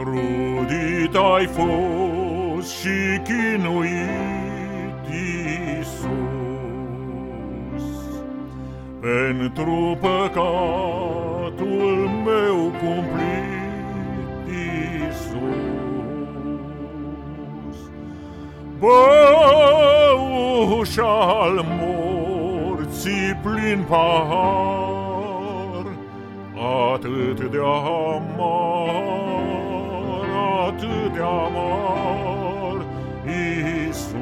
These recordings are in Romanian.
Trudit ai fost și chinuit, Iisus, pentru păcatul meu cumplit, Iisus. Băuș al morții plin pahar, atât de amar, atât de amar, Iisus.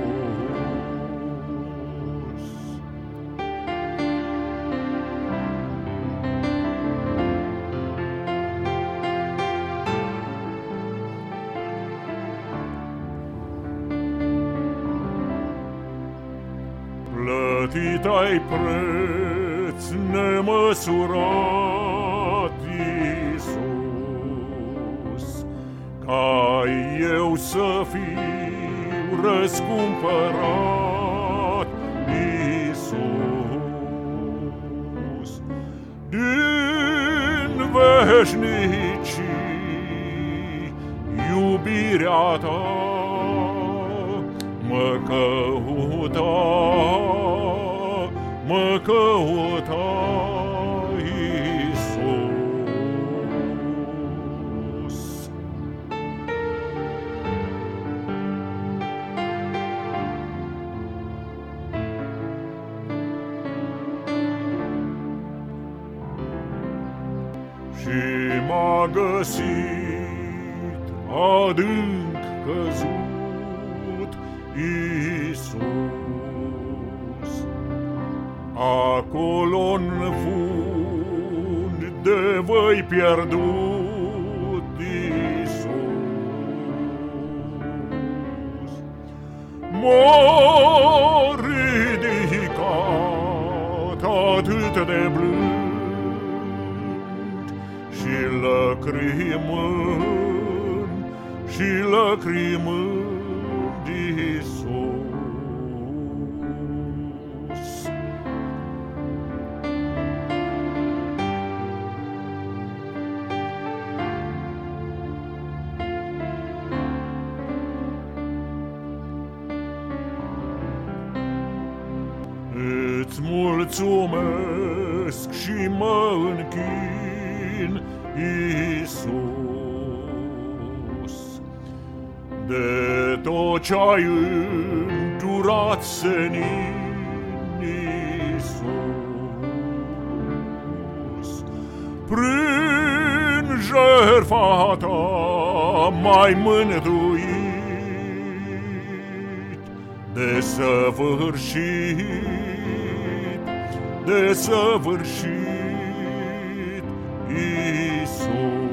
Plătit ai preț nemăsurat, Iisus, ca eu să fiu răscumpărat, Iisus. Din veșnicii iubirea ta mă căuta, Iisus. Și m-a găsit adânc căzut, Iisus, acolo-n fund de văi pierdut, Iisus. M-a ridicat atât de blând și lăcrimând, Iisus. Îți mulțumesc și mă închin, Iisus, de tot ce-ai îndurat senin, Iisus. Prin jertfa ta m-ai mântuit, desăvârșit, Iisus.